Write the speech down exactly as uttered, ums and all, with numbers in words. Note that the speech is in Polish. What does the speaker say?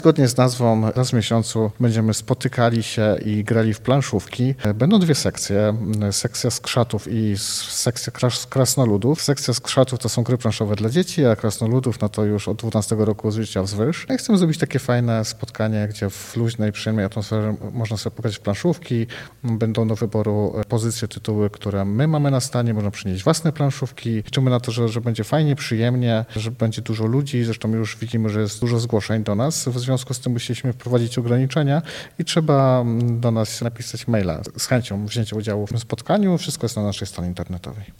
Zgodnie z nazwą raz w miesiącu będziemy spotykali się i grali w planszówki. Będą dwie sekcje, sekcja skrzatów i sekcja kras- krasnoludów. Sekcja skrzatów to są gry planszowe dla dzieci, a krasnoludów no to już od dwunastego roku życia wzwyż. No i chcemy zrobić takie fajne spotkanie, gdzie w luźnej, przyjemnej atmosferze można sobie pograć w planszówki. Będą do wyboru pozycje, tytuły, które my mamy na stanie, można przynieść własne planszówki. Liczymy na to, że, że będzie fajnie, przyjemnie, że będzie dużo ludzi. Zresztą już widzimy, że jest dużo zgłoszeń do nas. W związku z tym musieliśmy wprowadzić ograniczenia i trzeba do nas napisać maila z chęcią wzięcia udziału w tym spotkaniu. Wszystko jest na naszej stronie internetowej.